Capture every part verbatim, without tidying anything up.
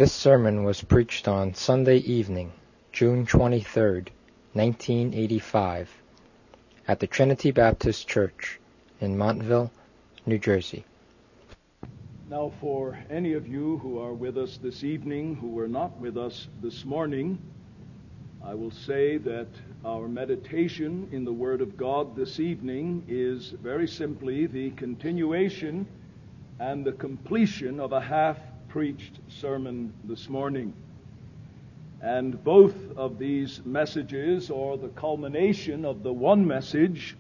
This sermon was preached on Sunday evening, June twenty-third, nineteen eighty-five, at the Trinity Baptist Church in Montville, New Jersey. Now, for any of you who are with us this evening, who were not with us this morning, I will say that our meditation in the Word of God this evening is very simply the continuation and the completion of a half-preached sermon this morning. And both of these messages, or the culmination of the one message,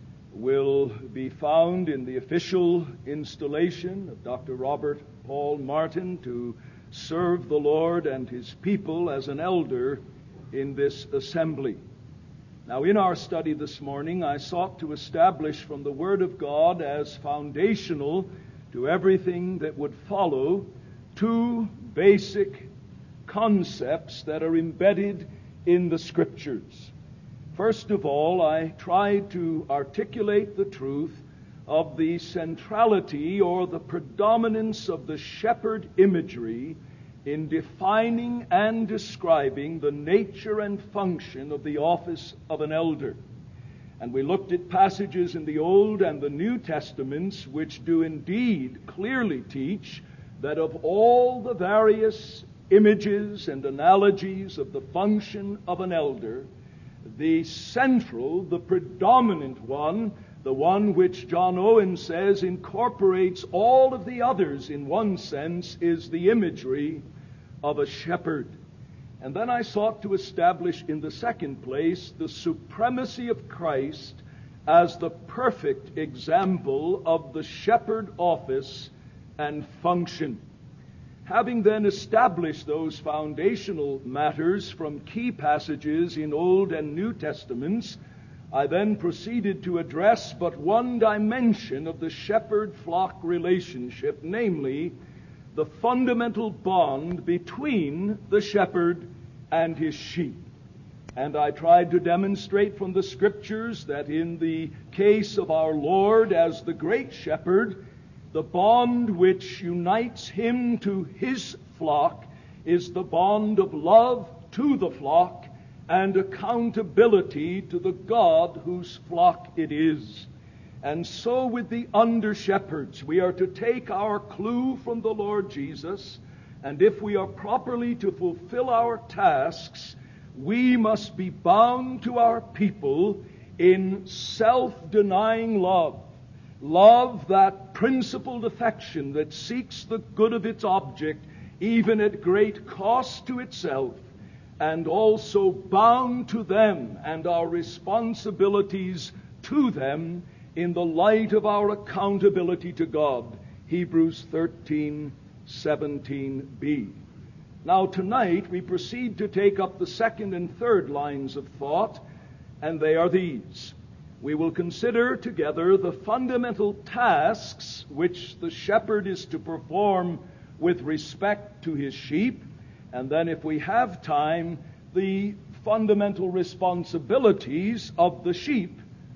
will be found in the official installation of Doctor Robert Paul Martin to serve the Lord and His people as an elder in this assembly. Now, in our study this morning, I sought to establish from the Word of God as foundational to everything that would follow two basic concepts that are embedded in the Scriptures. First of all, I tried to articulate the truth of the centrality or the predominance of the shepherd imagery in defining and describing the nature and function of the office of an elder. And we looked at passages in the Old and the New Testaments which do indeed clearly teach that of all the various images and analogies of the function of an elder, the central, the predominant one, the one which John Owen says incorporates all of the others in one sense, is the imagery of a shepherd. And then I sought to establish in the second place the supremacy of Christ as the perfect example of the shepherd office and function. Having then established those foundational matters from key passages in Old and New Testaments, I then proceeded to address but one dimension of the shepherd-flock relationship, namely the fundamental bond between the shepherd and his sheep. And I tried to demonstrate from the Scriptures that in the case of our Lord as the great shepherd, the bond which unites him to his flock is the bond of love to the flock and accountability to the God whose flock it is. And so with the under-shepherds, we are to take our clue from the Lord Jesus, and if we are properly to fulfill our tasks, we must be bound to our people in self-denying love. Love, that principled affection that seeks the good of its object, even at great cost to itself, and also bound to them and our responsibilities to them in the light of our accountability to God. Hebrews thirteen seventeen b. Now tonight we proceed to take up the second and third lines of thought, and they are these. We will consider together the fundamental tasks which the shepherd is to perform with respect to his sheep, and then if we have time, the fundamental responsibilities of the sheep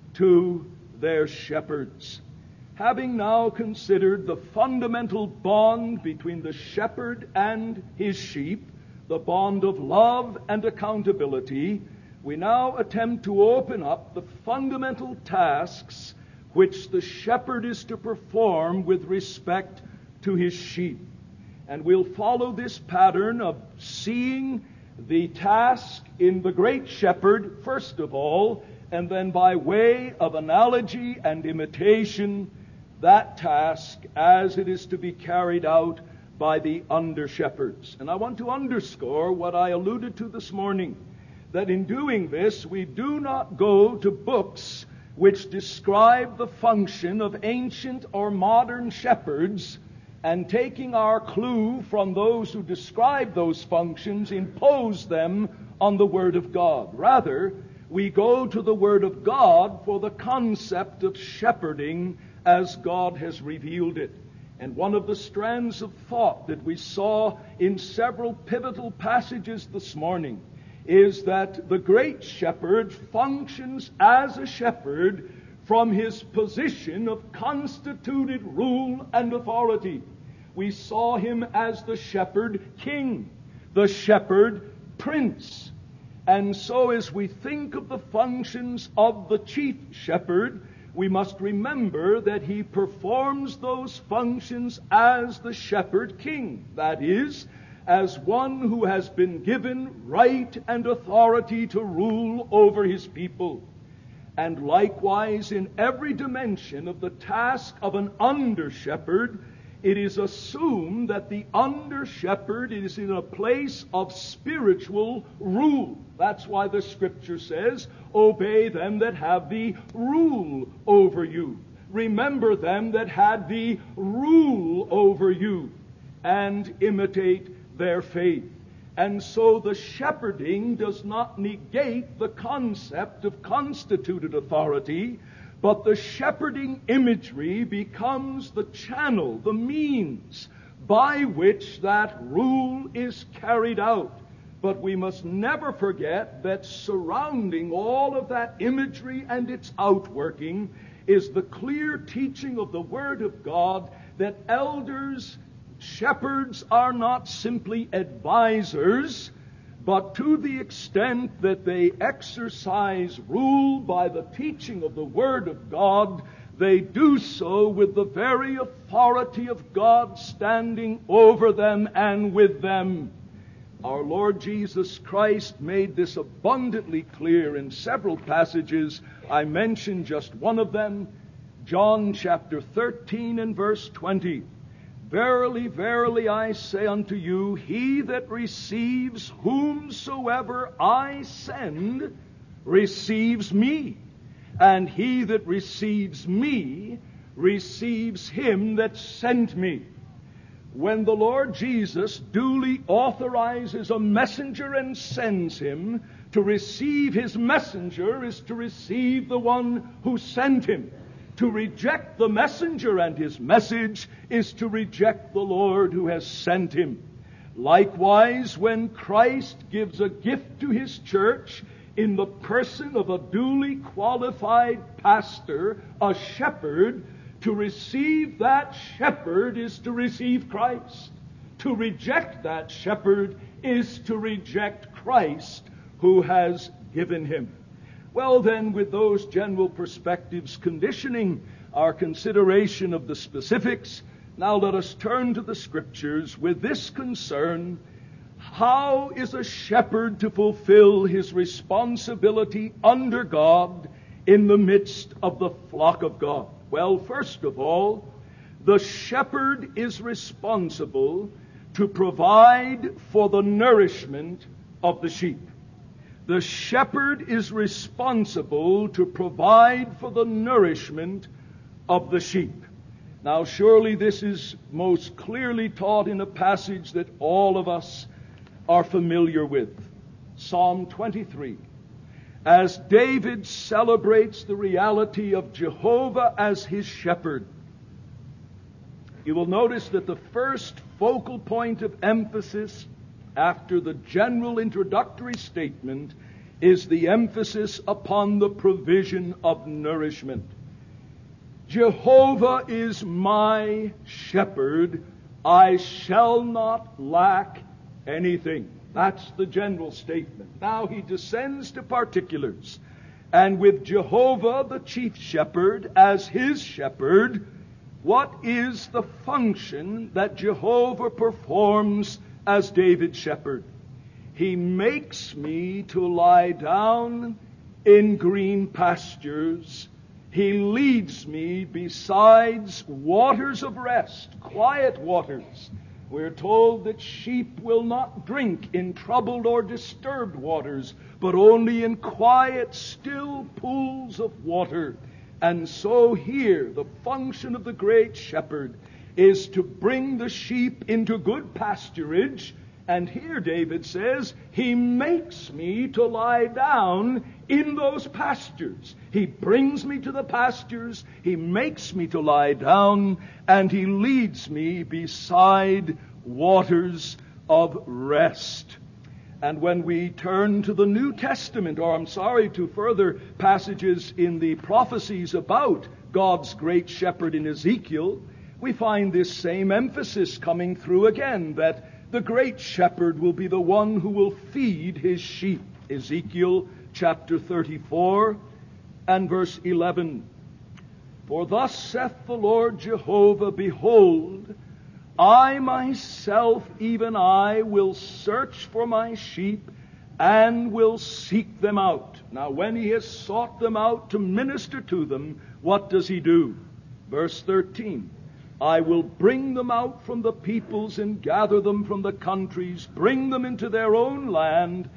to their shepherds. Having now considered the fundamental bond between the shepherd and his sheep, the bond of love and accountability, we now attempt to open up the fundamental tasks which the shepherd is to perform with respect to his sheep. And we'll follow this pattern of seeing the task in the great shepherd, first of all, and then by way of analogy and imitation, that task as it is to be carried out by the under-shepherds. And I want to underscore what I alluded to this morning, that in doing this, we do not go to books which describe the function of ancient or modern shepherds and, taking our clue from those who describe those functions, impose them on the Word of God. Rather, we go to the Word of God for the concept of shepherding as God has revealed it. And one of the strands of thought that we saw in several pivotal passages this morning is that the great shepherd functions as a shepherd from his position of constituted rule and authority. We saw him as the shepherd king, the shepherd prince. And so as we think of the functions of the chief shepherd, we must remember that he performs those functions as the shepherd king. That is, as one who has been given right and authority to rule over his people. And likewise, in every dimension of the task of an under-shepherd, it is assumed that the under-shepherd is in a place of spiritual rule. That's why the Scripture says, obey them that have the rule over you. Remember them that had the rule over you, and imitate their faith. And so the shepherding does not negate the concept of constituted authority, but the shepherding imagery becomes the channel, the means by which that rule is carried out. But we must never forget that surrounding all of that imagery and its outworking is the clear teaching of the Word of God that elders, shepherds are not simply advisors, but to the extent that they exercise rule by the teaching of the Word of God, they do so with the very authority of God standing over them and with them. Our Lord Jesus Christ made this abundantly clear in several passages. I mentioned just one of them, John chapter thirteen and verse twenty. Verily, verily, I say unto you, he that receives whomsoever I send receives me, and he that receives me receives him that sent me. When the Lord Jesus duly authorizes a messenger and sends him, to receive his messenger is to receive the one who sent him. To reject the messenger and his message is to reject the Lord who has sent him. Likewise, when Christ gives a gift to his church in the person of a duly qualified pastor, a shepherd, to receive that shepherd is to receive Christ. To reject that shepherd is to reject Christ who has given him. Well then, with those general perspectives conditioning our consideration of the specifics, now let us turn to the Scriptures with this concern: how is a shepherd to fulfill his responsibility under God in the midst of the flock of God? Well, first of all, the shepherd is responsible to provide for the nourishment of the sheep. The shepherd is responsible to provide for the nourishment of the sheep. Now, surely this is most clearly taught in a passage that all of us are familiar with. Psalm twenty-three. As David celebrates the reality of Jehovah as his shepherd, you will notice that the first focal point of emphasis after the general introductory statement is the emphasis upon the provision of nourishment. Jehovah is my shepherd, I shall not lack anything. That's the general statement. Now he descends to particulars. And with Jehovah, the chief shepherd, as his shepherd, what is the function that Jehovah performs as David's shepherd? He makes me to lie down in green pastures. He leads me beside waters of rest, quiet waters. We're told that sheep will not drink in troubled or disturbed waters, but only in quiet, still pools of water. And so here, the function of the great shepherd is to bring the sheep into good pasturage. And here David says, he makes me to lie down in those pastures. He brings me to the pastures, he makes me to lie down, and he leads me beside waters of rest. And when we turn to the New Testament, or I'm sorry, to further passages in the prophecies about God's great shepherd in Ezekiel, we find this same emphasis coming through again, that the great shepherd will be the one who will feed his sheep. Ezekiel chapter thirty-four and verse eleven. For thus saith the Lord Jehovah, behold, I myself, even I, will search for my sheep and will seek them out. Now when he has sought them out to minister to them, what does he do? Verse thirteen. I will bring them out from the peoples and gather them from the countries, bring them into their own land,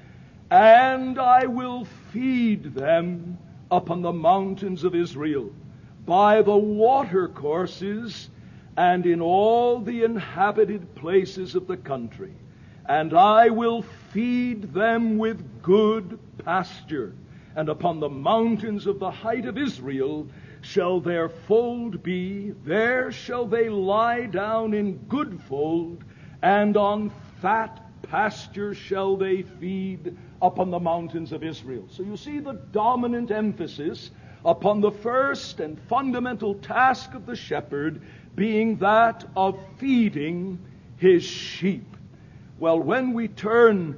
and I will feed them upon the mountains of Israel, by the watercourses, and in all the inhabited places of the country. And I will feed them with good pasture, and upon the mountains of the height of Israel shall their fold be, there shall they lie down in good fold, and on fat pasture shall they feed upon the mountains of Israel. So you see the dominant emphasis upon the first and fundamental task of the shepherd being that of feeding his sheep. Well, when we turn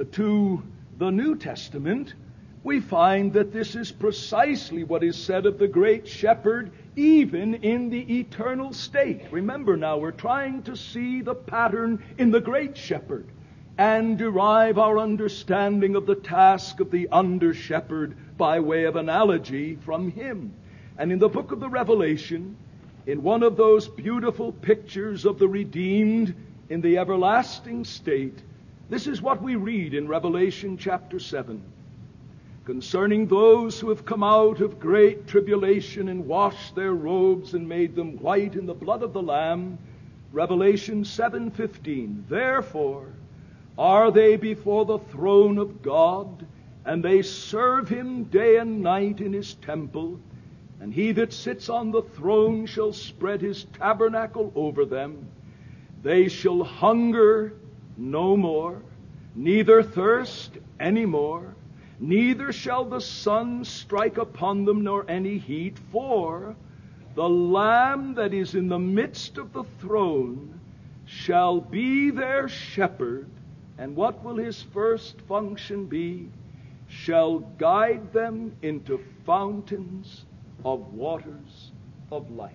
to the New Testament, we find that this is precisely what is said of the great shepherd, even in the eternal state. Remember now, we're trying to see the pattern in the great shepherd and derive our understanding of the task of the under-shepherd by way of analogy from him. And in the book of the Revelation, in one of those beautiful pictures of the redeemed in the everlasting state, this is what we read in Revelation chapter seven. Concerning those who have come out of great tribulation and washed their robes and made them white in the blood of the Lamb, Revelation seven fifteen. Therefore are they before the throne of God, and they serve him day and night in his temple. And he that sits on the throne shall spread his tabernacle over them. They shall hunger no more, neither thirst any more. Neither shall the sun strike upon them, nor any heat. For the Lamb that is in the midst of the throne shall be their shepherd. And what will his first function be? Shall guide them into fountains of waters of life.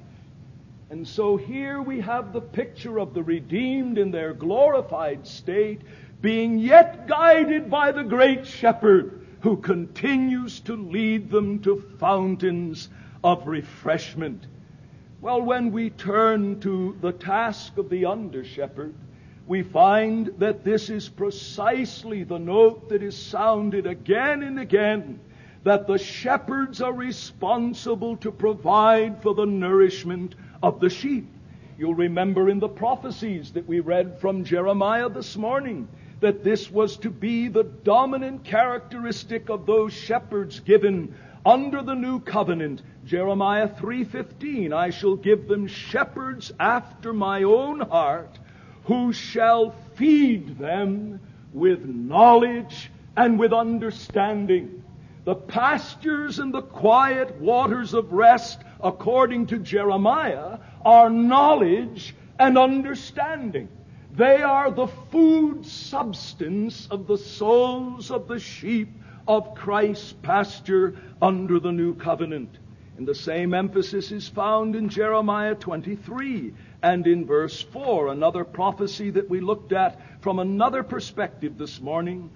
And so here we have the picture of the redeemed in their glorified state, being yet guided by the great shepherd, who continues to lead them to fountains of refreshment. Well, when we turn to the task of the under-shepherd, we find that this is precisely the note that is sounded again and again, that the shepherds are responsible to provide for the nourishment of the sheep. You'll remember in the prophecies that we read from Jeremiah this morning, that this was to be the dominant characteristic of those shepherds given under the new covenant. Jeremiah three fifteen, I shall give them shepherds after my own heart, who shall feed them with knowledge and with understanding. The pastures and the quiet waters of rest, according to Jeremiah, are knowledge and understanding. They are the food substance of the souls of the sheep of Christ's pasture under the new covenant. And the same emphasis is found in Jeremiah twenty-three and in verse four, another prophecy that we looked at from another perspective this morning.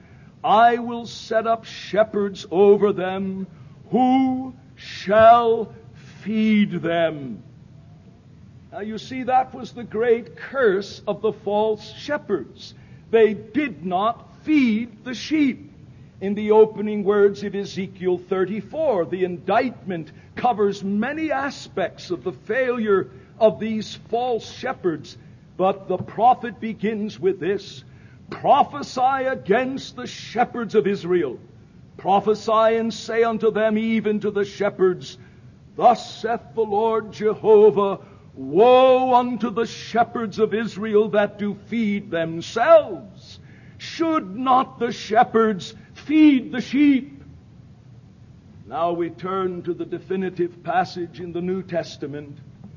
I will set up shepherds over them who shall feed them. Now you see, that was the great curse of the false shepherds. They did not feed the sheep. In the opening words of Ezekiel thirty-four, the indictment covers many aspects of the failure of these false shepherds. But the prophet begins with this: prophesy against the shepherds of Israel. Prophesy and say unto them, even to the shepherds, thus saith the Lord Jehovah, woe unto the shepherds of Israel that do feed themselves. Should not the shepherds feed the sheep? Now we turn to the definitive passage in the New Testament,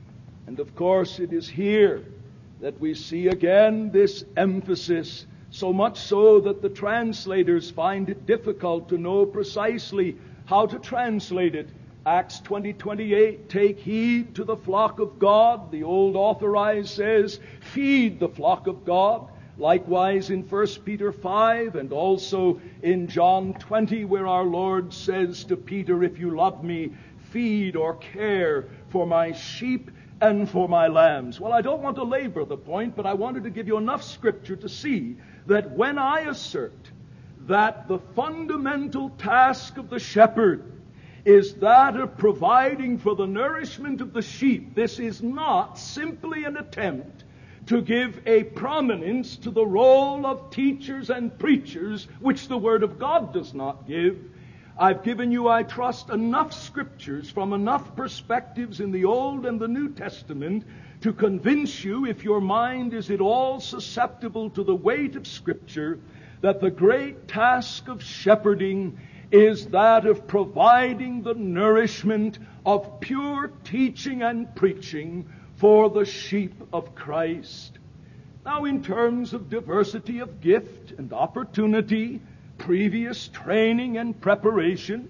And of course, it is here that we see again this emphasis, so much so that the translators find it difficult to know precisely how to translate it. Acts twenty twenty-eight, take heed to the flock of God. The old authorized says, feed the flock of God. Likewise in First Peter five, and also in John twenty, where our Lord says to Peter, if you love me, feed or care for my sheep and for my lambs. Well, I don't want to labor the point, but I wanted to give you enough scripture to see that when I assert that the fundamental task of the shepherd is that of providing for the nourishment of the sheep, this is not simply an attempt to give a prominence to the role of teachers and preachers, which the Word of God does not give. I've given you, I trust, enough scriptures from enough perspectives in the Old and the New Testament to convince you, if your mind is at all susceptible to the weight of Scripture, that the great task of shepherding is that of providing the nourishment of pure teaching and preaching for the sheep of Christ. Now, in terms of diversity of gift and opportunity, previous training and preparation,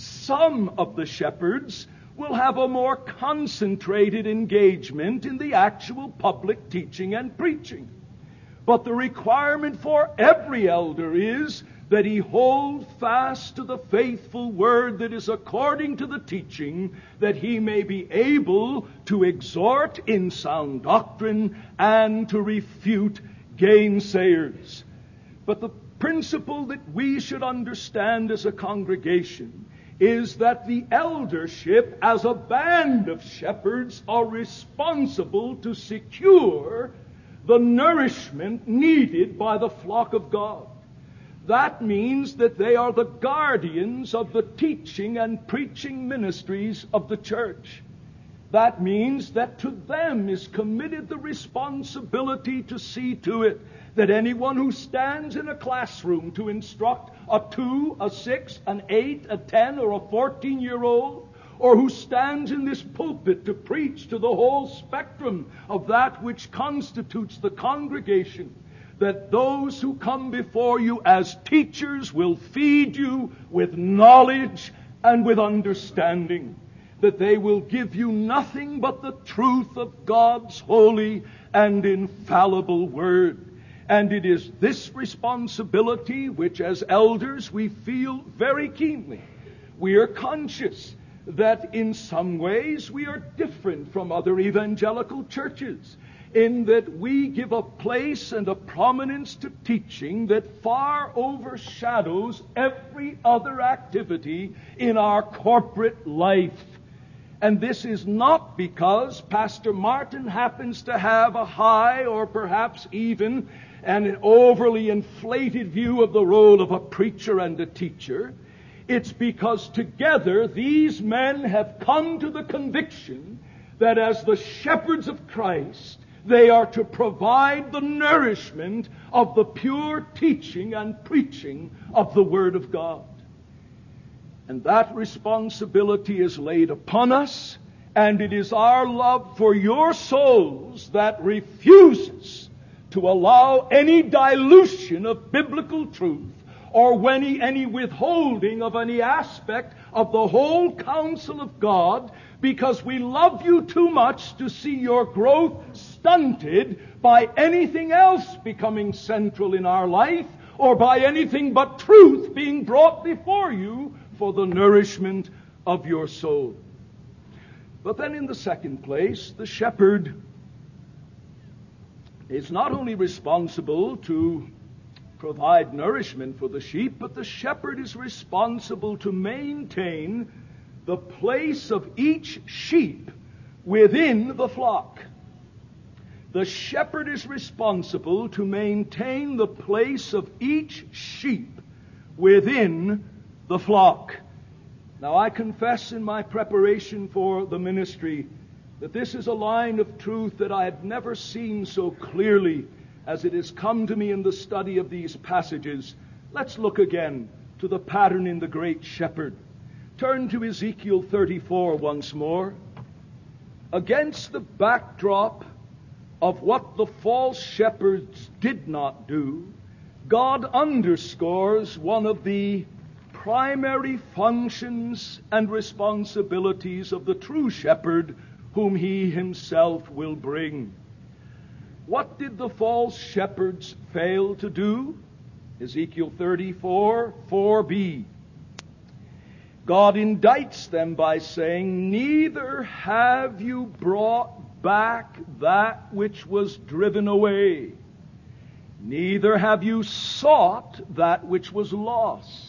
some of the shepherds will have a more concentrated engagement in the actual public teaching and preaching. But the requirement for every elder is that he hold fast to the faithful word that is according to the teaching, that he may be able to exhort in sound doctrine and to refute gainsayers. But the principle that we should understand as a congregation is that the eldership as a band of shepherds are responsible to secure the nourishment needed by the flock of God. That means that they are the guardians of the teaching and preaching ministries of the church. That means that to them is committed the responsibility to see to it that anyone who stands in a classroom to instruct a two, a six, an eight, a ten, or a fourteen-year-old, or who stands in this pulpit to preach to the whole spectrum of that which constitutes the congregation, that those who come before you as teachers will feed you with knowledge and with understanding, that they will give you nothing but the truth of God's holy and infallible word. And it is this responsibility which as elders we feel very keenly. We are conscious that in some ways we are different from other evangelical churches, in that we give a place and a prominence to teaching that far overshadows every other activity in our corporate life. And this is not because Pastor Martin happens to have a high or perhaps even an overly inflated view of the role of a preacher and a teacher. It's because together these men have come to the conviction that as the shepherds of Christ, they are to provide the nourishment of the pure teaching and preaching of the Word of God. And that responsibility is laid upon us, and it is our love for your souls that refuses to allow any dilution of biblical truth or any, any withholding of any aspect of the whole counsel of God, because we love you too much to see your growth stunted by anything else becoming central in our life, or by anything but truth being brought before you for the nourishment of your soul. But then in the second place, the shepherd is not only responsible to provide nourishment for the sheep, but the shepherd is responsible to maintain the place of each sheep within the flock. The shepherd is responsible to maintain the place of each sheep within the flock. Now, I confess in my preparation for the ministry that this is a line of truth that I had never seen so clearly as it has come to me in the study of these passages. Let's look again to the pattern in the great shepherd. Turn to Ezekiel thirty-four once more. against the backdrop of what the false shepherds did not do, God underscores one of the primary functions and responsibilities of the true shepherd, whom he himself will bring. What did the false shepherds fail to do? Ezekiel thirty-four, four b. God indicts them by saying, "Neither have you brought back that which was driven away, neither have you sought that which was lost.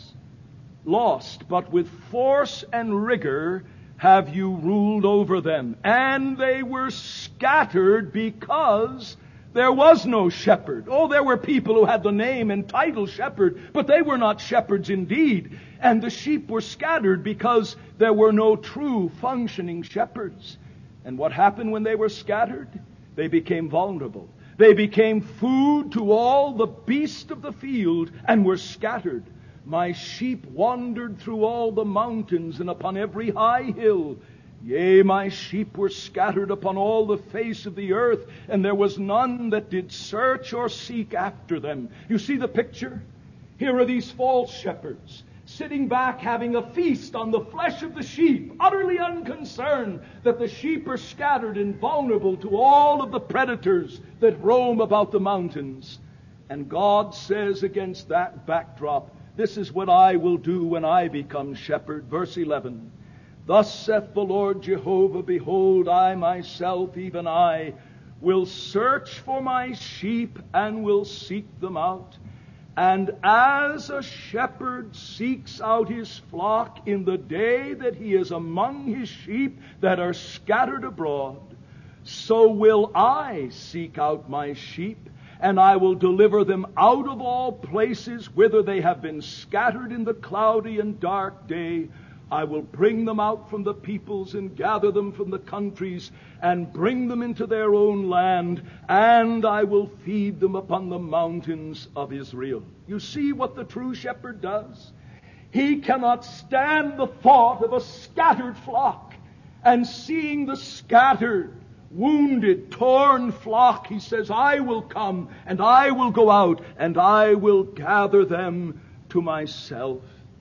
Lost, but with force and rigor have you ruled over them. And they were scattered because there was no shepherd." Oh, there were people who had the name and title shepherd, but they were not shepherds indeed. And the sheep were scattered because there were no true functioning shepherds. And what happened when they were scattered? They became vulnerable. They became food to all the beasts of the field and were scattered. "My sheep wandered through all the mountains and upon every high hill. Yea, my sheep were scattered upon all the face of the earth, and there was none that did search or seek after them." You see the picture? Here are these false shepherds, sitting back having a feast on the flesh of the sheep, utterly unconcerned that the sheep are scattered and vulnerable to all of the predators that roam about the mountains. And God says against that backdrop, "This is what I will do when I become shepherd." Verse eleven. "Thus saith the Lord Jehovah, Behold, I myself, even I, will search for my sheep and will seek them out. And as a shepherd seeks out his flock in the day that he is among his sheep that are scattered abroad, so will I seek out my sheep, and I will deliver them out of all places whither they have been scattered in the cloudy and dark day. I will bring them out from the peoples and gather them from the countries and bring them into their own land, and I will feed them upon the mountains of Israel." You see what the true shepherd does? He cannot stand the thought of a scattered flock, and seeing the scattered, wounded, torn flock, he says, "I will come and I will go out and I will gather them to myself."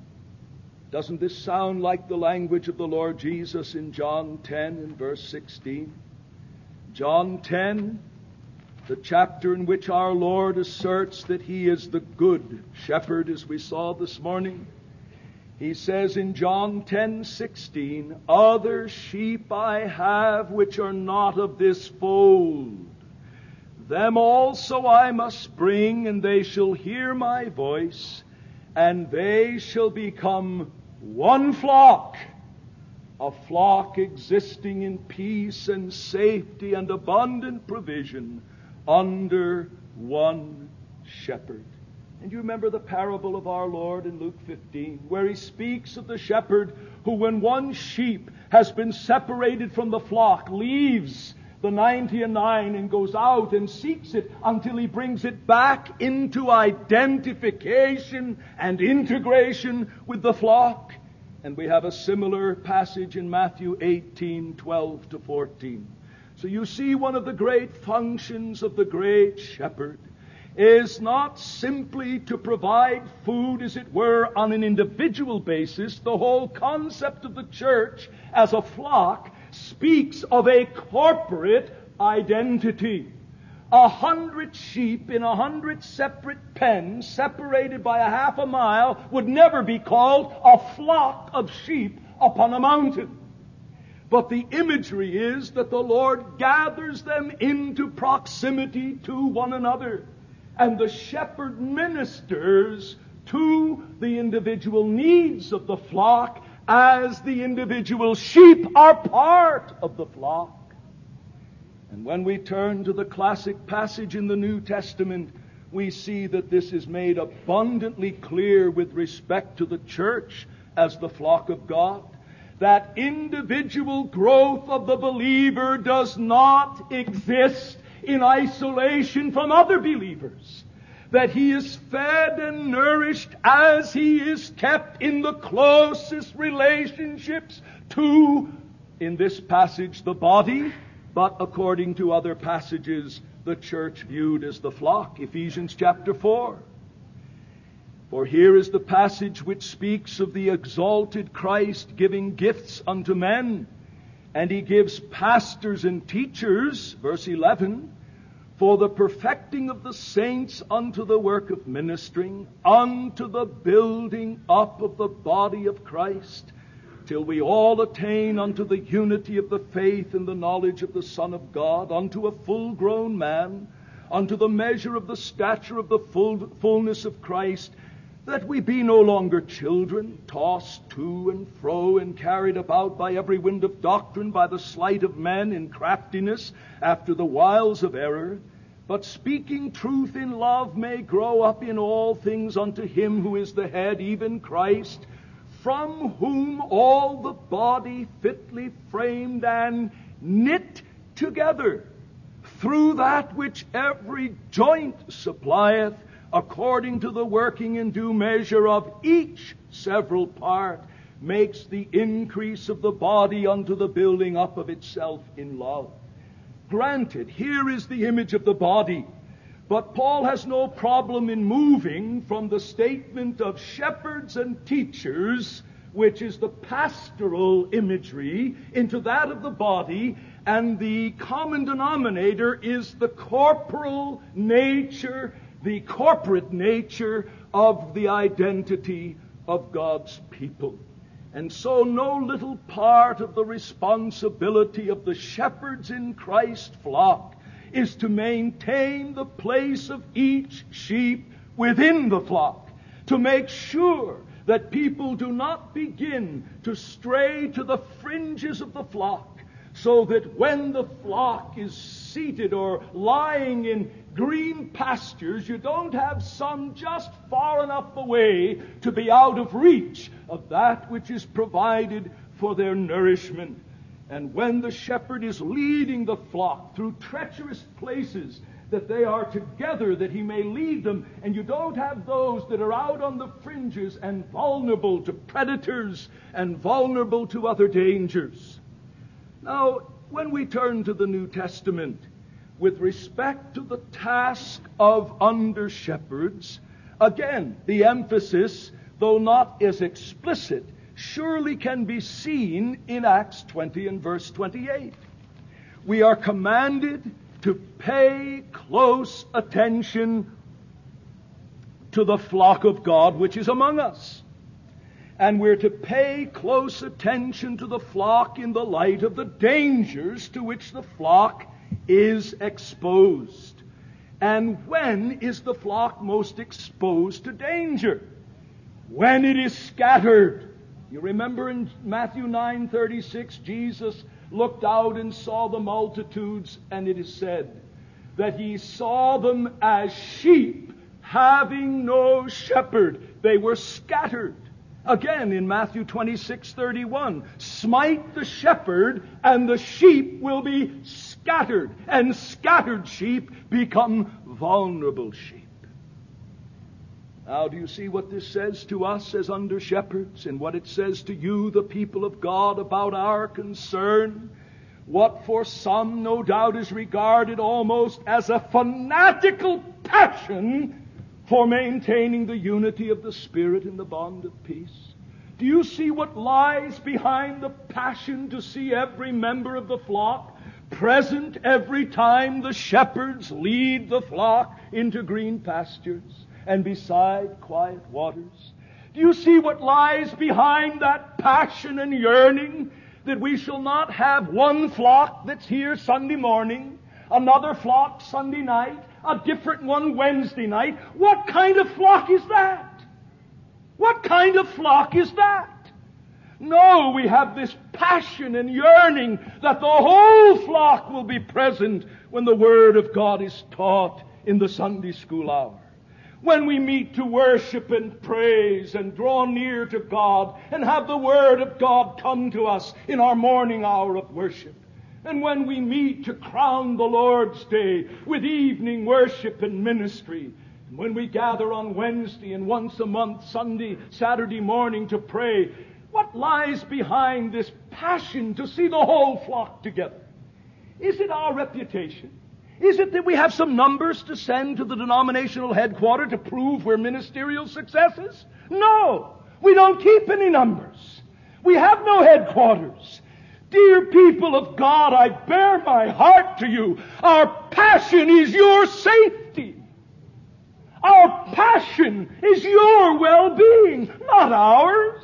Doesn't this sound like the language of the Lord Jesus in John ten and verse sixteen? John ten, the chapter in which our Lord asserts that He is the good shepherd, as we saw this morning. He says in John ten sixteen, "Other sheep I have which are not of this fold. Them also I must bring, and they shall hear my voice, and they shall become one flock, a flock existing in peace and safety and abundant provision under one shepherd." And you remember the parable of our Lord in Luke fifteen, where He speaks of the shepherd who, when one sheep has been separated from the flock, leaves the ninety and nine and goes out and seeks it until he brings it back into identification and integration with the flock. And we have a similar passage in Matthew eighteen, twelve to fourteen. So you see, one of the great functions of the great shepherd is not simply to provide food, as it were, on an individual basis. The whole concept of the church as a flock speaks of a corporate identity. A hundred sheep in a hundred separate pens, separated by a half a mile, would never be called a flock of sheep upon a mountain. But the imagery is that the Lord gathers them into proximity to one another. And the shepherd ministers to the individual needs of the flock as the individual sheep are part of the flock. And when we turn to the classic passage in the New Testament, we see that this is made abundantly clear with respect to the church as the flock of God. That individual growth of the believer does not exist in isolation from other believers. That he is fed and nourished as he is kept in the closest relationships to in this passage the body, but according to other passages, the church viewed as the flock. Ephesians chapter four. For here is the passage which speaks of the exalted Christ giving gifts unto men, and he gives pastors and teachers, verse eleven, for the perfecting of the saints unto the work of ministering, unto the building up of the body of Christ, till we all attain unto the unity of the faith and the knowledge of the Son of God, unto a full-grown man, unto the measure of the stature of the full, fullness of Christ, that we be no longer children, tossed to and fro and carried about by every wind of doctrine, by the sleight of men in craftiness, after the wiles of error, but speaking truth in love may grow up in all things unto him who is the head, even Christ, from whom all the body fitly framed and knit together, through that which every joint supplieth, according to the working in due measure of each several part, makes the increase of the body unto the building up of itself in love. Granted, here is the image of the body, but Paul has no problem in moving from the statement of shepherds and teachers, which is the pastoral imagery, into that of the body, and the common denominator is the corporal nature, the corporate nature of the identity of God's people. And so no little part of the responsibility of the shepherds in Christ's flock is to maintain the place of each sheep within the flock, to make sure that people do not begin to stray to the fringes of the flock, so that when the flock is seated or lying in green pastures, you don't have some just far enough away to be out of reach of that which is provided for their nourishment. And when the shepherd is leading the flock through treacherous places, that they are together, that he may lead them, and you don't have those that are out on the fringes and vulnerable to predators and vulnerable to other dangers. Now, when we turn to the New Testament, with respect to the task of under-shepherds, again, the emphasis, though not as explicit, surely can be seen in Acts twenty and verse twenty-eight. We are commanded to pay close attention to the flock of God which is among us. And we're to pay close attention to the flock in the light of the dangers to which the flock is exposed. And when is the flock most exposed to danger? When it is scattered. You remember in Matthew nine thirty-six, Jesus looked out and saw the multitudes, and it is said that he saw them as sheep having no shepherd. They were scattered. Again, in Matthew twenty-six thirty-one, smite the shepherd, and the sheep will be scattered, and scattered sheep become vulnerable sheep. Now, do you see what this says to us as under-shepherds, and what it says to you, the people of God, about our concern? What for some, no doubt, is regarded almost as a fanatical passion for maintaining the unity of the Spirit in the bond of peace. Do you see what lies behind the passion to see every member of the flock present every time the shepherds lead the flock into green pastures and beside quiet waters? Do you see what lies behind that passion and yearning that we shall not have one flock that's here Sunday morning, another flock Sunday night, a different one Wednesday night? What kind of flock is that? What kind of flock is that? No, we have this passion and yearning that the whole flock will be present when the Word of God is taught in the Sunday school hour. When we meet to worship and praise and draw near to God and have the Word of God come to us in our morning hour of worship. And when we meet to crown the Lord's Day with evening worship and ministry. When we gather on Wednesday and once a month, Sunday, Saturday morning to pray, What lies behind this passion to see the whole flock together? Is it our reputation? Is it that we have some numbers to send to the denominational headquarters to prove we're ministerial successes? No, we don't keep any numbers. We have no headquarters. Dear people of God, I bear my heart to you. Our passion is your safety. Our passion is your well-being, not ours.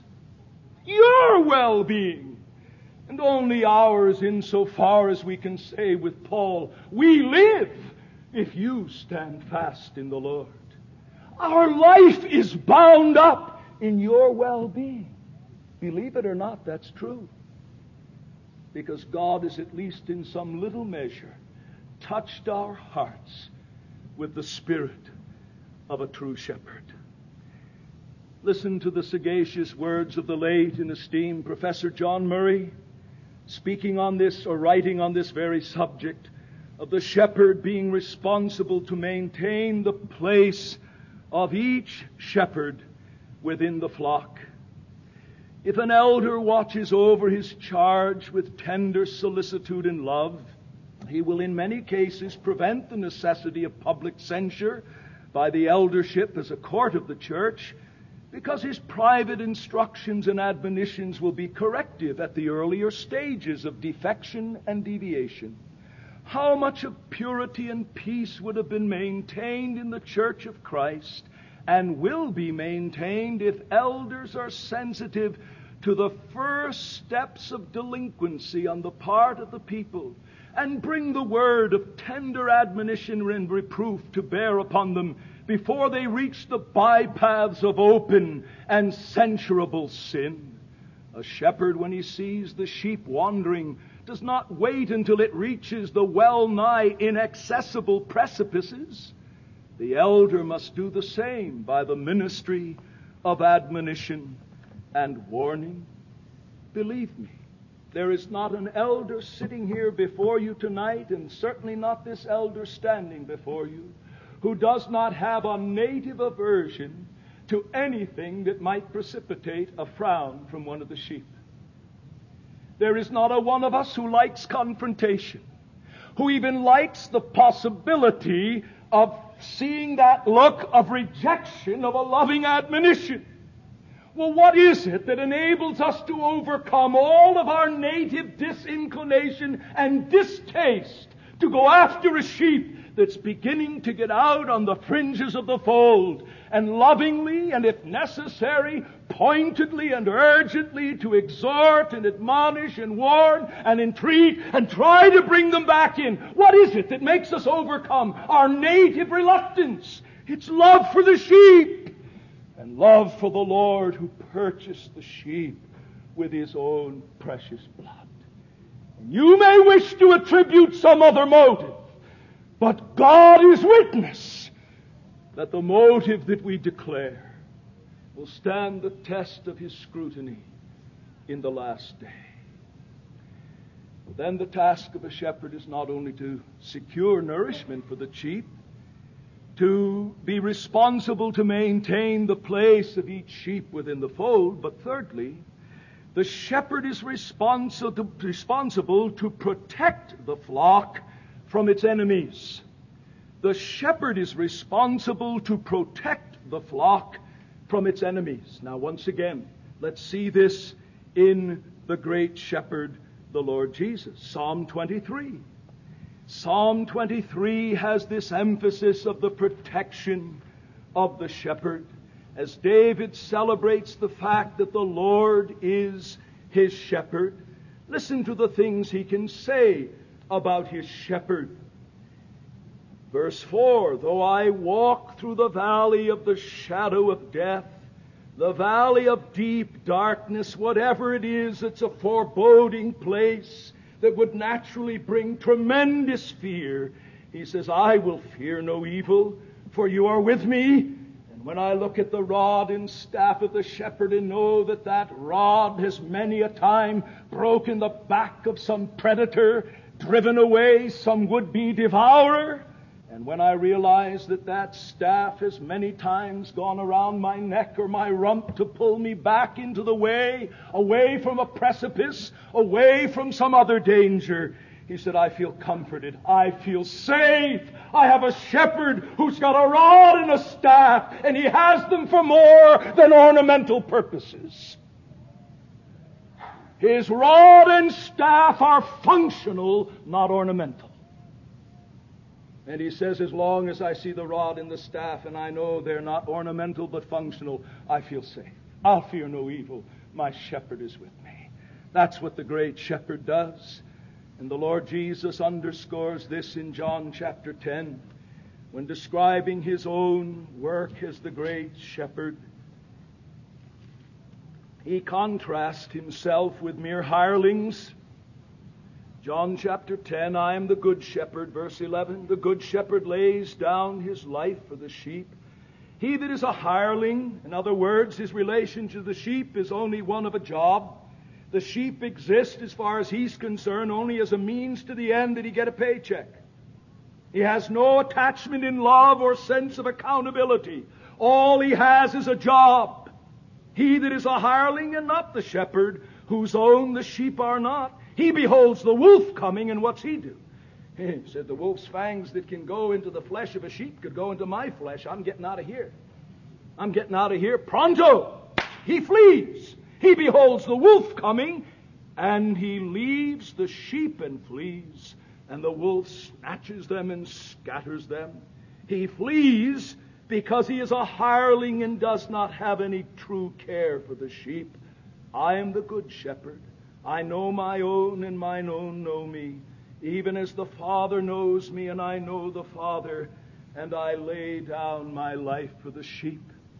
Your well-being. And only ours insofar as we can say with Paul, we live if you stand fast in the Lord. Our life is bound up in your well-being. Believe it or not, that's true. Because God has, at least in some little measure, touched our hearts with the spirit of a true shepherd. Listen to the sagacious words of the late and esteemed Professor John Murray, speaking on this or writing on this very subject of the shepherd being responsible to maintain the place of each shepherd within the flock. If an elder watches over his charge with tender solicitude and love, he will in many cases prevent the necessity of public censure by the eldership as a court of the church, because his private instructions and admonitions will be corrective at the earlier stages of defection and deviation. How much of purity and peace would have been maintained in the Church of Christ and will be maintained if elders are sensitive to the first steps of delinquency on the part of the people and bring the word of tender admonition and reproof to bear upon them before they reach the bypaths of open and censurable sin. A shepherd, when he sees the sheep wandering, does not wait until it reaches the well-nigh inaccessible precipices. The elder must do the same by the ministry of admonition and warning. Believe me, there is not an elder sitting here before you tonight, and certainly not this elder standing before you, who does not have a native aversion to anything that might precipitate a frown from one of the sheep. There is not a one of us who likes confrontation, who even likes the possibility of seeing that look of rejection of a loving admonition. Well, what is it that enables us to overcome all of our native disinclination and distaste to go after a sheep that's beginning to get out on the fringes of the fold, and lovingly and, if necessary, pointedly and urgently to exhort and admonish and warn and entreat and try to bring them back in? What is it that makes us overcome our native reluctance? It's love for the sheep and love for the Lord who purchased the sheep with His own precious blood. And you may wish to attribute some other motive, but God is witness that the motive that we declare will stand the test of His scrutiny in the last day. Then the task of a shepherd is not only to secure nourishment for the sheep, to be responsible to maintain the place of each sheep within the fold, but thirdly, the shepherd is responsible to, responsible to protect the flock from its enemies. The shepherd is responsible to protect the flock from its enemies. Now, once again, let's see this in the great shepherd, the Lord Jesus. Psalm twenty-three. Psalm twenty-three has this emphasis of the protection of the shepherd, as David celebrates the fact that the Lord is his shepherd. Listen to the things he can say about his shepherd. Verse four, though I walk through the valley of the shadow of death, the valley of deep darkness, whatever it is, it's a foreboding place that would naturally bring tremendous fear. He says, I will fear no evil, for you are with me. And when I look at the rod and staff of the shepherd and know that that rod has many a time broken the back of some predator, driven away some would-be devourer, And when I realize that that staff has many times gone around my neck or my rump to pull me back into the way, away from a precipice, away from some other danger, he said, I feel comforted. I feel safe. I have a shepherd who's got a rod and a staff, and he has them for more than ornamental purposes. His rod and staff are functional, not ornamental. And he says, as long as I see the rod and the staff and I know they're not ornamental but functional, I feel safe. I'll fear no evil. My shepherd is with me. That's what the great shepherd does. And the Lord Jesus underscores this in John chapter ten, when describing his own work as the great shepherd. He contrasts himself with mere hirelings. John chapter ten, I am the good shepherd, verse eleven. The good shepherd lays down his life for the sheep. He that is a hireling, in other words, his relation to the sheep is only one of a job. The sheep exist, as far as he's concerned, only as a means to the end that he get a paycheck. He has no attachment in love or sense of accountability. All he has is a job. He that is a hireling and not the shepherd, whose own the sheep are not, he beholds the wolf coming, and what's he do? He said, the wolf's fangs that can go into the flesh of a sheep could go into my flesh. I'm getting out of here. I'm getting out of here. Pronto! He flees. He beholds the wolf coming, and he leaves the sheep and flees, and the wolf snatches them and scatters them. He flees because he is a hireling and does not have any true care for the sheep. I am the good shepherd. I know my own, and mine own know me, even as the Father knows me, and I know the Father, and I lay down my life for the sheep.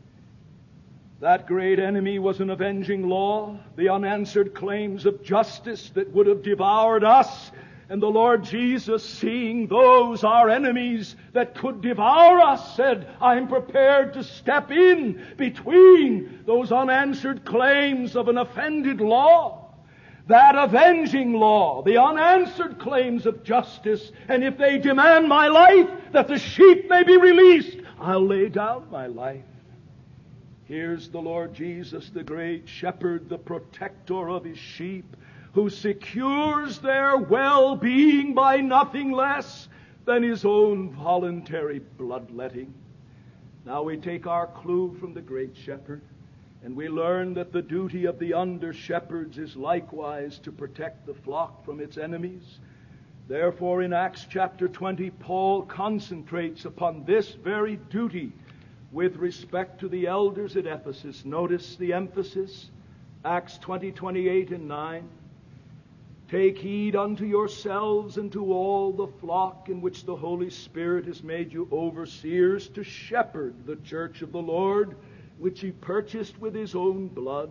That great enemy was an avenging law, the unanswered claims of justice that would have devoured us. And the Lord Jesus, seeing those, our enemies, that could devour us, said, I'm prepared to step in between those unanswered claims of an offended law, that avenging law, the unanswered claims of justice. And if they demand my life, that the sheep may be released, I'll lay down my life. Here's the Lord Jesus, the great shepherd, the protector of his sheep, who secures their well-being by nothing less than his own voluntary bloodletting. Now we take our clue from the great shepherd, and we learn that the duty of the under-shepherds is likewise to protect the flock from its enemies. Therefore, in Acts chapter twenty, Paul concentrates upon this very duty with respect to the elders at Ephesus. Notice the emphasis. Acts twenty, twenty-eight and nine. Take heed unto yourselves and to all the flock in which the Holy Spirit has made you overseers to shepherd the church of the Lord, which he purchased with his own blood.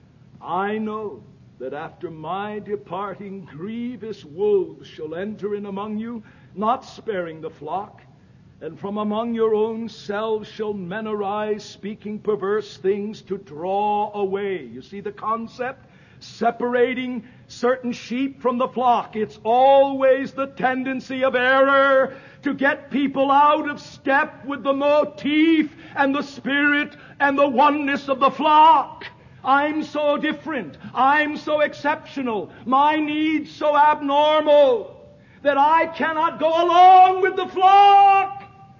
I know that after my departing grievous wolves shall enter in among you, not sparing the flock. And from among your own selves shall men arise, speaking perverse things to draw away. You see the concept? Separating certain sheep from the flock. It's always the tendency of error to get people out of step with the motif and the spirit and the oneness of the flock. I'm so different. I'm so exceptional. My needs so abnormal that I cannot go along with the flock.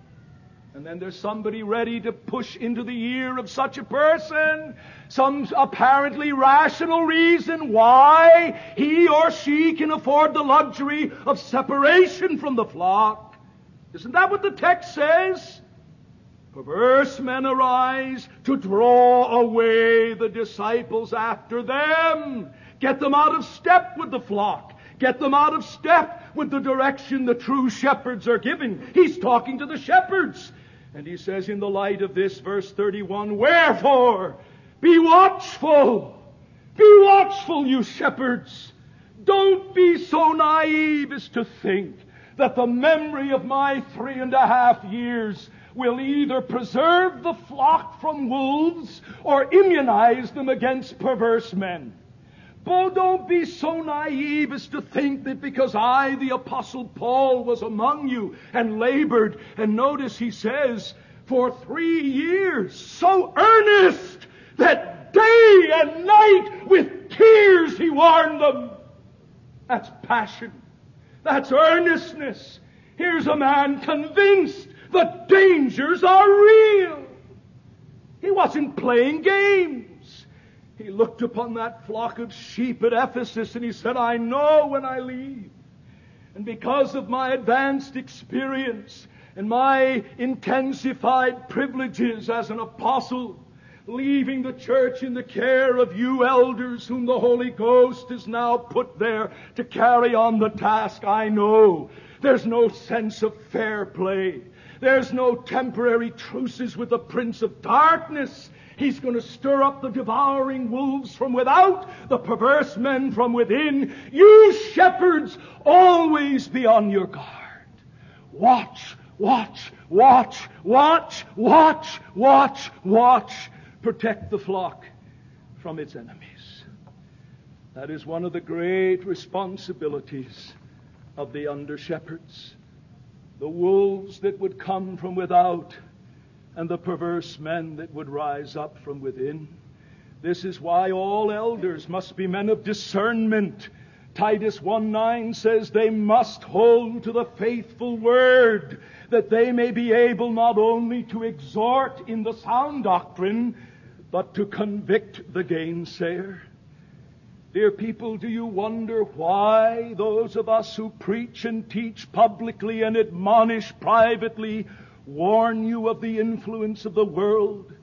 And then there's somebody ready to push into the ear of such a person some apparently rational reason why he or she can afford the luxury of separation from the flock. Isn't that what the text says? Perverse men arise to draw away the disciples after them. Get them out of step with the flock. Get them out of step with the direction the true shepherds are giving. He's talking to the shepherds. And he says in the light of this, verse thirty-one, wherefore, be watchful. Be watchful, you shepherds. Don't be so naive as to think that the memory of my three and a half years will either preserve the flock from wolves or immunize them against perverse men. Oh, don't be so naive as to think that because I, the Apostle Paul, was among you and labored, and notice he says, for three years, so earnest that day and night with tears he warned them. That's passion. That's earnestness. Here's a man convinced the dangers are real. He wasn't playing games. He looked upon that flock of sheep at Ephesus and he said, I know when I leave. And because of my advanced experience and my intensified privileges as an apostle, leaving the church in the care of you elders whom the Holy Ghost is now put there to carry on the task, I know there's no sense of fair play. There's no temporary truces with the prince of darkness. He's going to stir up the devouring wolves from without, the perverse men from within. You shepherds, always be on your guard. Watch, watch, watch, watch, watch, watch, watch. Protect the flock from its enemies. That is one of the great responsibilities of the under-shepherds. The wolves that would come from without and the perverse men that would rise up from within. This is why all elders must be men of discernment. Titus one nine says they must hold to the faithful word, that they may be able not only to exhort in the sound doctrine, but to convict the gainsayer. Dear people, do you wonder why those of us who preach and teach publicly and admonish privately warn you of the influence of the world,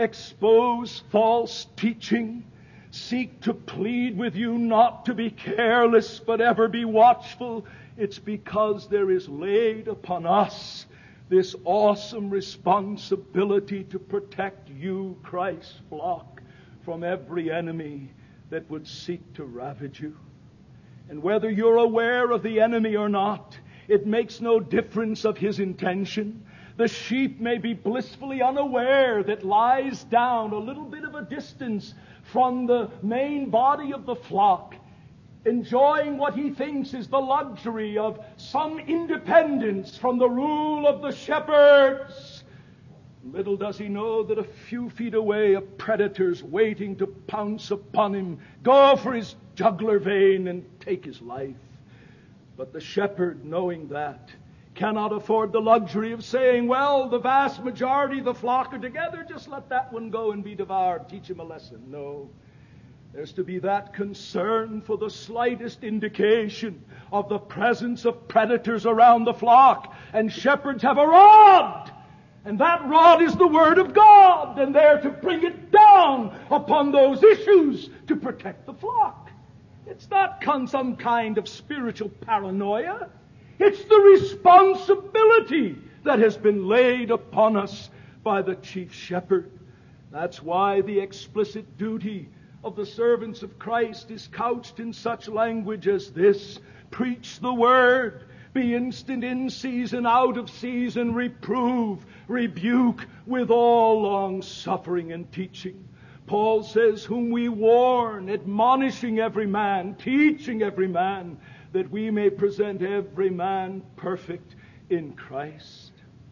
expose false teaching, seek to plead with you not to be careless but ever be watchful? It's because there is laid upon us this awesome responsibility to protect you, Christ's flock, from every enemy that would seek to ravage you. And whether you're aware of the enemy or not, it makes no difference of his intention. The sheep may be blissfully unaware that lies down a little bit of a distance from the main body of the flock, enjoying what he thinks is the luxury of some independence from the rule of the shepherds. Little does he know that a few feet away a predator's waiting to pounce upon him, go for his jugular vein and take his life. But the shepherd, knowing that, cannot afford the luxury of saying, well, the vast majority of the flock are together, just let that one go and be devoured, teach him a lesson. No. There's to be that concern for the slightest indication of the presence of predators around the flock. And shepherds have a rod. And that rod is the Word of God. And they're to bring it down upon those issues to protect the flock. It's not some kind of spiritual paranoia. It's the responsibility that has been laid upon us by the chief shepherd. That's why the explicit duty of the servants of Christ is couched in such language as this: preach the word, be instant in season, out of season, reprove, rebuke with all long suffering and teaching. Paul says, whom we warn, admonishing every man, teaching every man, that we may present every man perfect in Christ.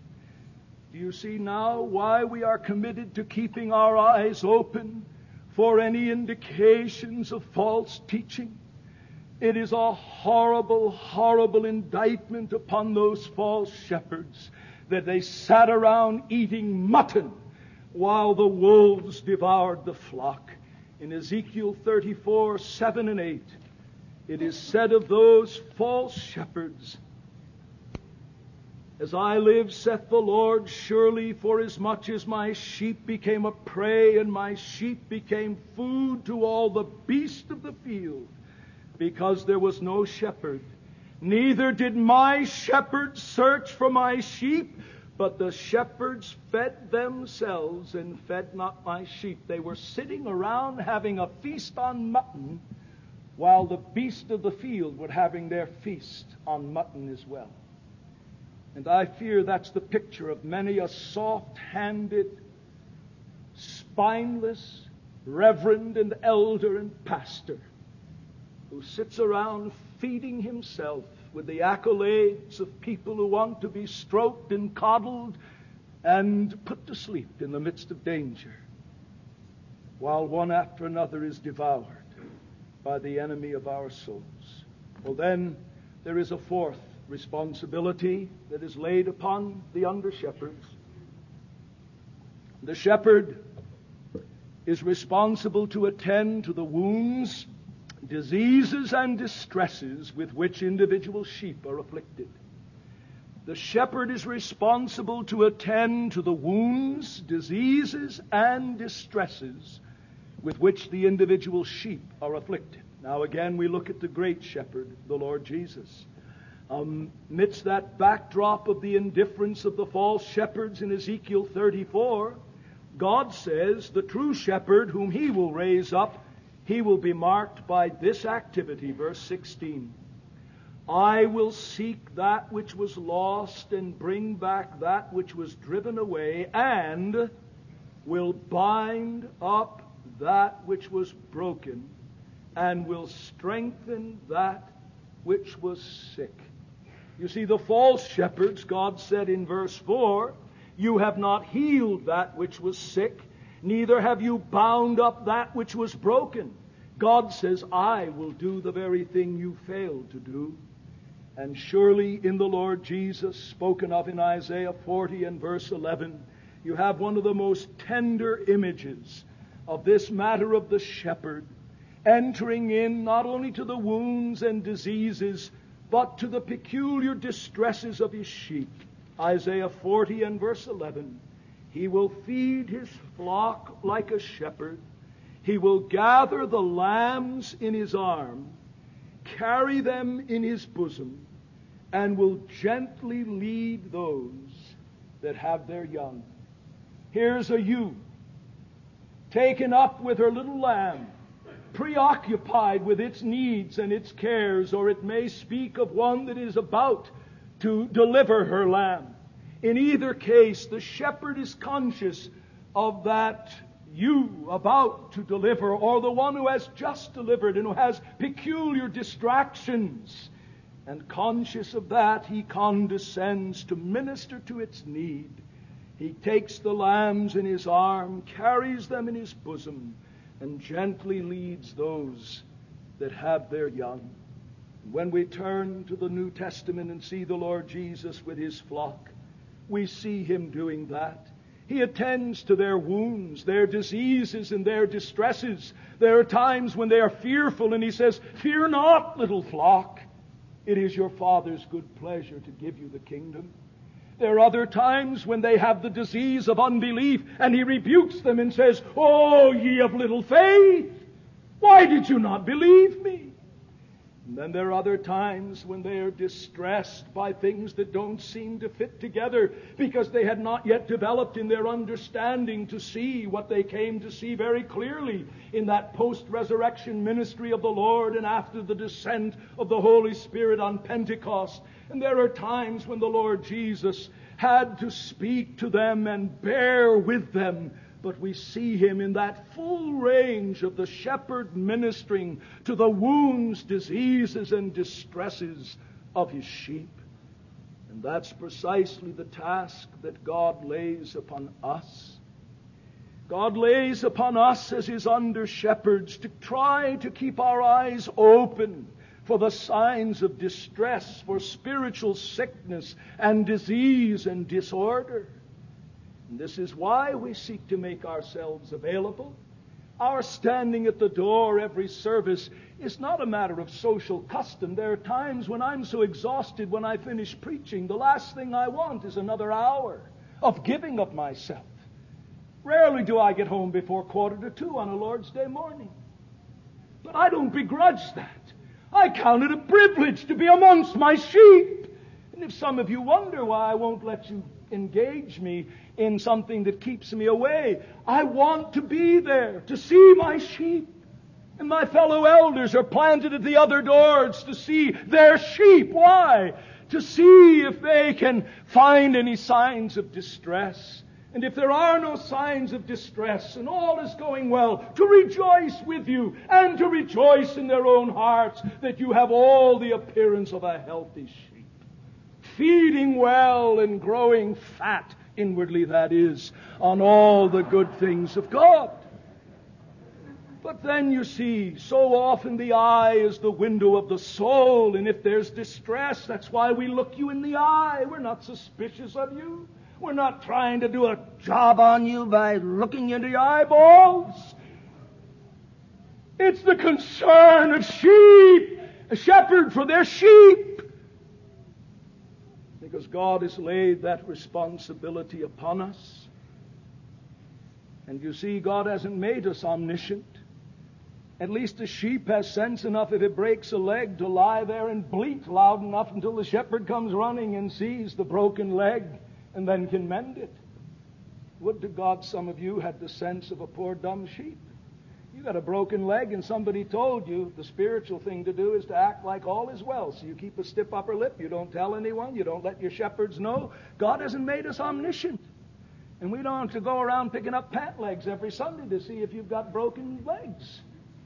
Do you see now why we are committed to keeping our eyes open for any indications of false teaching? It is a horrible, horrible indictment upon those false shepherds that they sat around eating mutton while the wolves devoured the flock. In Ezekiel thirty-four, seven and eight, it is said of those false shepherds, as I live, saith the Lord, surely forasmuch as my sheep became a prey, and my sheep became food to all the beasts of the field, because there was no shepherd, neither did my shepherds search for my sheep, but the shepherds fed themselves and fed not my sheep. They were sitting around having a feast on mutton, while the beasts of the field were having their feast on mutton as well. And I fear that's the picture of many a soft-handed, spineless reverend and elder and pastor who sits around feeding himself with the accolades of people who want to be stroked and coddled and put to sleep in the midst of danger, while one after another is devoured by the enemy of our souls. Well, then there is a fourth responsibility that is laid upon the under-shepherds. The shepherd is responsible to attend to the wounds, diseases, and distresses with which individual sheep are afflicted. The shepherd is responsible to attend to the wounds, diseases, and distresses with which the individual sheep are afflicted. Now again, we look at the great shepherd, the Lord Jesus. Amidst that backdrop of the indifference of the false shepherds in Ezekiel thirty-four, God says the true shepherd whom he will raise up, he will be marked by this activity, verse sixteen. I will seek that which was lost and bring back that which was driven away, and will bind up that which was broken, and will strengthen that which was sick. You see, the false shepherds, God said in verse four, you have not healed that which was sick, neither have you bound up that which was broken. God says, I will do the very thing you failed to do. And surely in the Lord Jesus, spoken of in Isaiah forty and verse eleven, you have one of the most tender images of this matter of the shepherd, entering in not only to the wounds and diseases, but to the peculiar distresses of his sheep. Isaiah forty and verse eleven, he will feed his flock like a shepherd. He will gather the lambs in his arm, carry them in his bosom, and will gently lead those that have their young. Here's a ewe taken up with her little lamb, preoccupied with its needs and its cares, or it may speak of one that is about to deliver her lamb. In either case, the shepherd is conscious of that ewe about to deliver, or the one who has just delivered and who has peculiar distractions. And conscious of that, he condescends to minister to its need. He takes the lambs in his arm, carries them in his bosom, and gently leads those that have their young. When we turn to the New Testament and see the Lord Jesus with his flock, we see him doing that. He attends to their wounds, their diseases, and their distresses. There are times when they are fearful, and he says, fear not, little flock. It is your Father's good pleasure to give you the kingdom. There are other times when they have the disease of unbelief, and he rebukes them and says, oh, ye of little faith, why did you not believe me? And then there are other times when they are distressed by things that don't seem to fit together, because they had not yet developed in their understanding to see what they came to see very clearly in that post-resurrection ministry of the Lord and after the descent of the Holy Spirit on Pentecost. And there are times when the Lord Jesus had to speak to them and bear with them. But we see him in that full range of the shepherd ministering to the wounds, diseases, and distresses of his sheep. And that's precisely the task that God lays upon us. God lays upon us as his under-shepherds to try to keep our eyes open for the signs of distress, for spiritual sickness and disease and disorder. And this is why we seek to make ourselves available. Our standing at the door every service is not a matter of social custom. There are times when I'm so exhausted when I finish preaching, the last thing I want is another hour of giving of myself. Rarely do I get home before quarter to two on a Lord's Day morning. But I don't begrudge that. I count it a privilege to be amongst my sheep. And if some of you wonder why I won't let you engage me in something that keeps me away, I want to be there to see my sheep. And my fellow elders are planted at the other doors to see their sheep. Why? To see if they can find any signs of distress. And if there are no signs of distress and all is going well, to rejoice with you and to rejoice in their own hearts that you have all the appearance of a healthy sheep, feeding well and growing fat, inwardly that is, on all the good things of God. But then you see, so often the eye is the window of the soul, and if there's distress, that's why we look you in the eye. We're not suspicious of you. We're not trying to do a job on you by looking into your eyeballs. It's the concern of sheep, a shepherd for their sheep. Because God has laid that responsibility upon us. And you see, God hasn't made us omniscient. At least a sheep has sense enough if it breaks a leg to lie there and bleat loud enough until the shepherd comes running and sees the broken leg and then can mend it. Would to God some of you had the sense of a poor dumb sheep. You got a broken leg and somebody told you the spiritual thing to do is to act like all is well. So you keep a stiff upper lip. You don't tell anyone. You don't let your shepherds know. God hasn't made us omniscient. And we don't have to go around picking up pant legs every Sunday to see if you've got broken legs.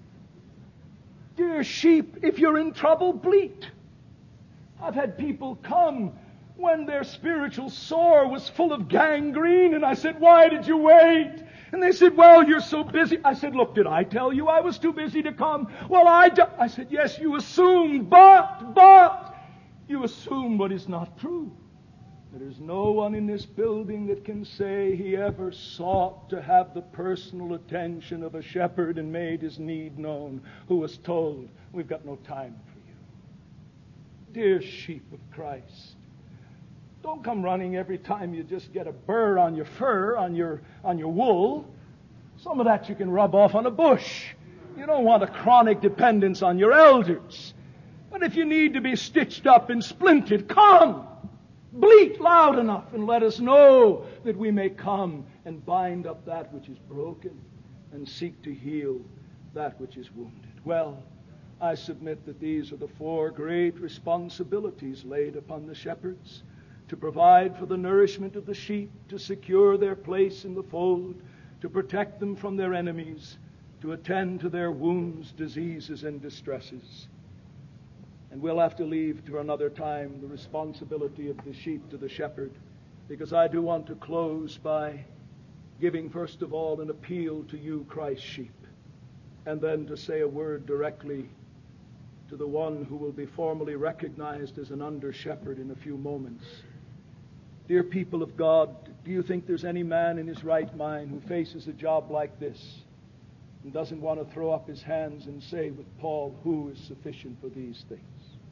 Dear sheep, if you're in trouble, bleat. I've had people come when their spiritual sore was full of gangrene, and I said, why did you wait? And they said, well, you're so busy. I said, look, did I tell you I was too busy to come? Well, I do- I said, yes, you assumed, but, but, you assume what is not true. There's no one in this building that can say he ever sought to have the personal attention of a shepherd and made his need known, who was told, we've got no time for you. Dear sheep of Christ, don't come running every time you just get a burr on your fur, on your on your wool. Some of that you can rub off on a bush. You don't want a chronic dependence on your elders. But if you need to be stitched up and splintered, come. Bleat loud enough and let us know that we may come and bind up that which is broken and seek to heal that which is wounded. Well, I submit that these are the four great responsibilities laid upon the shepherds: to provide for the nourishment of the sheep, to secure their place in the fold, to protect them from their enemies, to attend to their wounds, diseases, and distresses. And we'll have to leave to another time the responsibility of the sheep to the shepherd, because I do want to close by giving first of all an appeal to you, Christ's sheep, and then to say a word directly to the one who will be formally recognized as an under-shepherd in a few moments. Dear people of God, do you think there's any man in his right mind who faces a job like this and doesn't want to throw up his hands and say with Paul, who is sufficient for these things?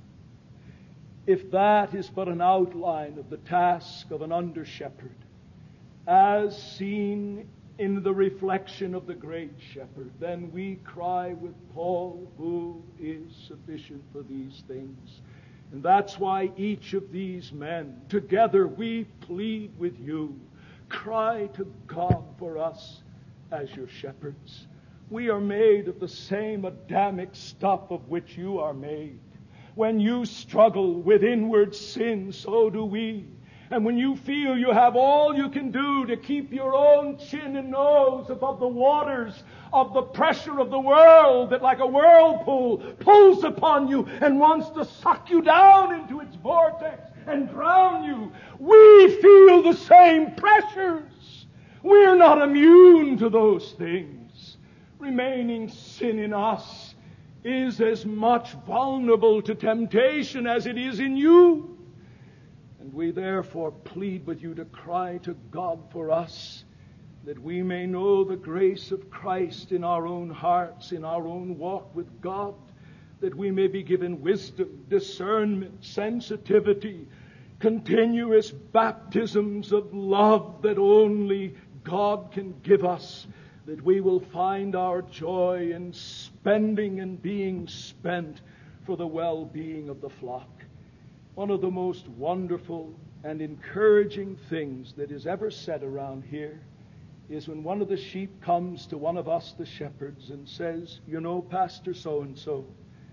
If that is but an outline of the task of an under-shepherd, as seen in the reflection of the great shepherd, then we cry with Paul, who is sufficient for these things. And that's why each of these men, together we plead with you, cry to God for us as your shepherds. We are made of the same Adamic stuff of which you are made. When you struggle with inward sin, so do we. And when you feel you have all you can do to keep your own chin and nose above the waters of the pressure of the world that like a whirlpool pulls upon you and wants to suck you down into its vortex and drown you, we feel the same pressures. We're not immune to those things. Remaining sin in us is as much vulnerable to temptation as it is in you. And we therefore plead with you to cry to God for us, that we may know the grace of Christ in our own hearts, in our own walk with God, that we may be given wisdom, discernment, sensitivity, continuous baptisms of love that only God can give us, that we will find our joy in spending and being spent for the well-being of the flock. One of the most wonderful and encouraging things that is ever said around here is when one of the sheep comes to one of us, the shepherds, and says, you know, Pastor so-and-so,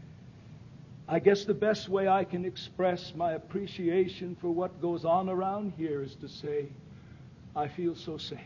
I guess the best way I can express my appreciation for what goes on around here is to say, I feel so safe.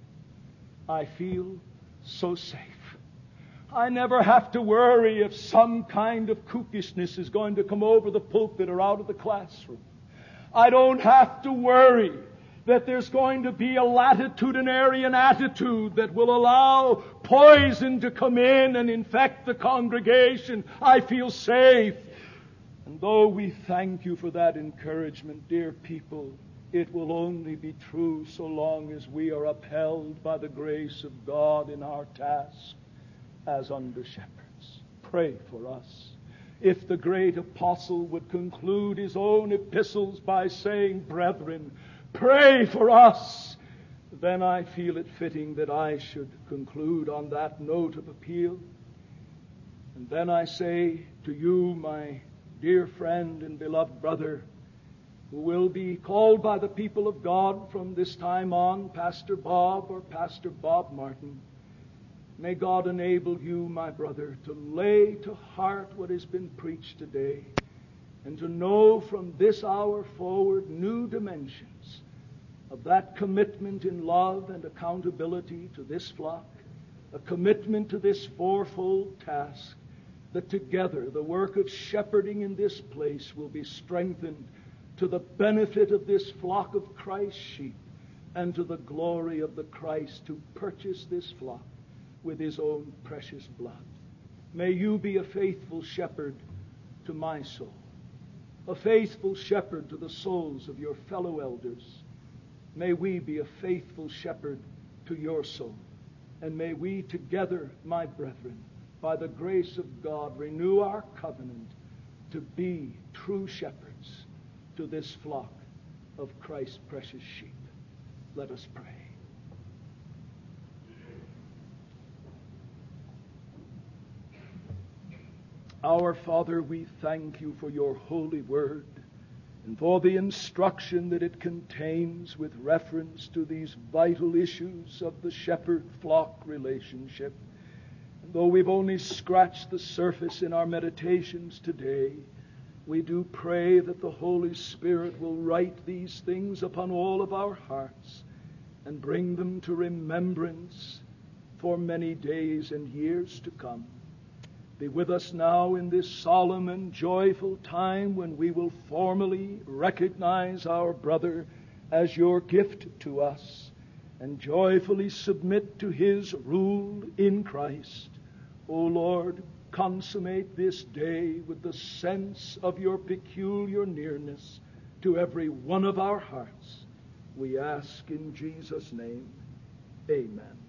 I feel so safe. I never have to worry if some kind of kookishness is going to come over the pulpit or out of the classroom. I don't have to worry that there's going to be a latitudinarian attitude that will allow poison to come in and infect the congregation. I feel safe. And though we thank you for that encouragement, dear people, it will only be true so long as we are upheld by the grace of God in our task as under shepherds. Pray for us. If the great apostle would conclude his own epistles by saying, brethren, pray for us, then I feel it fitting that I should conclude on that note of appeal. And then I say to you, my dear friend and beloved brother, who will be called by the people of God from this time on Pastor Bob or Pastor Bob Martin, may God enable you, my brother, to lay to heart what has been preached today and to know from this hour forward new dimensions of that commitment in love and accountability to this flock, a commitment to this fourfold task, that together the work of shepherding in this place will be strengthened to the benefit of this flock of Christ's sheep and to the glory of the Christ who purchased this flock with his own precious blood. May you be a faithful shepherd to my soul, a faithful shepherd to the souls of your fellow elders. May we be a faithful shepherd to your soul. And may we together, my brethren, by the grace of God, renew our covenant to be true shepherds to this flock of Christ's precious sheep. Let us pray. Our Father, we thank you for your holy word and for the instruction that it contains with reference to these vital issues of the shepherd-flock relationship. And though we've only scratched the surface in our meditations today, we do pray that the Holy Spirit will write these things upon all of our hearts and bring them to remembrance for many days and years to come. Be with us now in this solemn and joyful time when we will formally recognize our brother as your gift to us and joyfully submit to his rule in Christ. O Lord, consummate this day with the sense of your peculiar nearness to every one of our hearts. We ask in Jesus' name, amen.